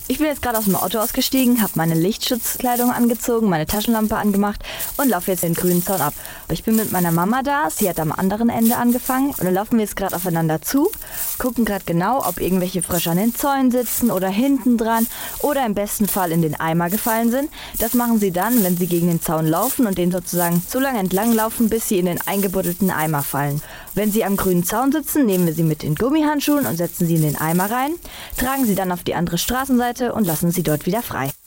Ich bin jetzt gerade aus dem Auto ausgestiegen, habe meine Lichtschutzkleidung angezogen, meine Taschenlampe angemacht und laufe jetzt den grünen Zaun ab. Ich bin mit meiner Mama da, sie hat am anderen Ende angefangen und dann laufen wir jetzt gerade aufeinander zu, gucken gerade genau, ob irgendwelche Frösche an den Zäunen sitzen oder hinten dran oder im besten Fall in den Eimer gefallen sind. Das machen sie dann, wenn sie gegen den Zaun laufen und den sozusagen so lange entlang laufen, bis sie in den eingebuddelten Eimer fallen. Wenn sie am grünen Zaun sitzen, nehmen wir sie mit den Gummihandschuhen und setzen sie in den Eimer rein, tragen sie dann auf die andere Straßenseite und lassen sie dort wieder frei.